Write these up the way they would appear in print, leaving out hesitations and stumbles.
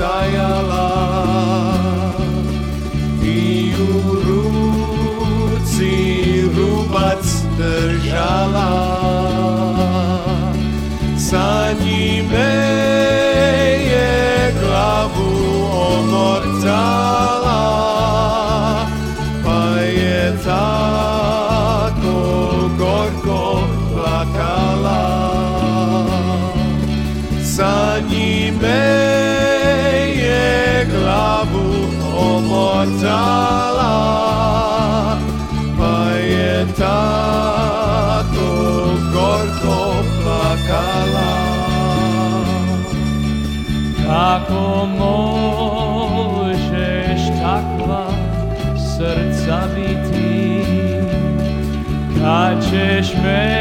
stajala i u ruci rubac držala. Sa njime je glavu omotala, pa je tako gorko plakala. Sa njime je glavu omotala, pa je tako gorko plakala. Kako možeš takva srca biti, kad ćeš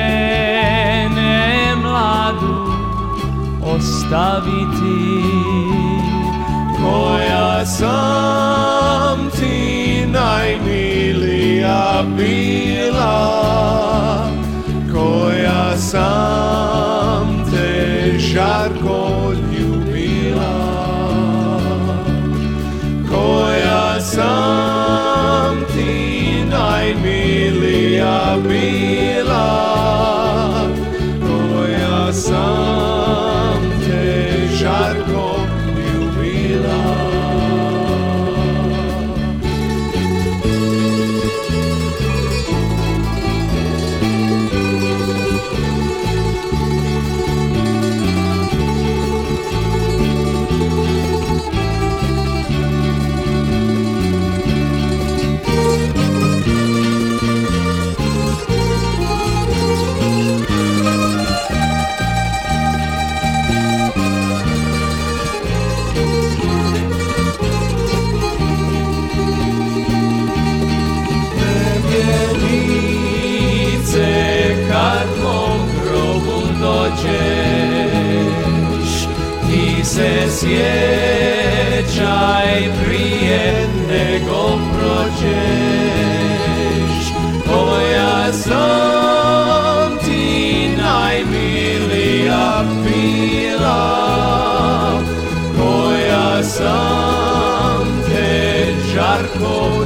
mene mladu ostaviti? Koja sam ti najmilija bila, koja sam te žarko ljubila, koja sam ti najmilija bila, koja sam te žarko ljubila. Kad mom grobu dođeš, ti se sjećaj prije nego prođeš. Koja sam ti najmilija bila, koja sam te žarko